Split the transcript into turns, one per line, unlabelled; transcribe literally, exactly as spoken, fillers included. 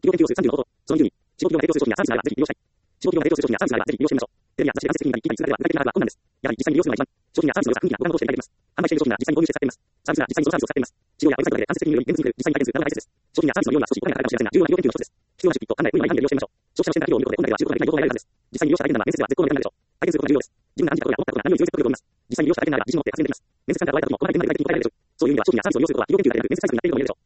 企業研究数さんじゅうのこと、その理由に、地方企業が提供する商品やサービスがあればぜひ利用したい。地方企業が提供する商品やサービスがあればぜひ利用してみましょう。テレビや雑誌で間接的に聞いたりするだけでは具体的な把握が困難です。やはり実際に利用するのが一番、商品やサービスの良さ、雰囲気などがどうして理解できます。販売している商品が実際に購入して使っています。サービスが実際にそのサービスを使っています。事業やウェブサイトで間接的により現物による実際に体験するなどが大切です。商品やサービスの量は少しお金がかかるかもしれませんが、重要な企業研究の一つです。必要な出費と考え、無理のない範囲で利用してみましょう。消費者の視点から企業を見ることで本来では知ることができない情報が得られるはずです。実際に利用した体験談は面接では絶好の手段になるでしょう。体験することが重要です。自分が感じたことや思ったことが何より強い説得力を生みます。実際に利用した体験ならば自信を持って発言できます。面接官から言われた時もこの体験なら具体的に答えられるでしょう。そういう意味では商品やサービスを利用することは企業研究だけでなく面接対策になっているとも言えるでしょう。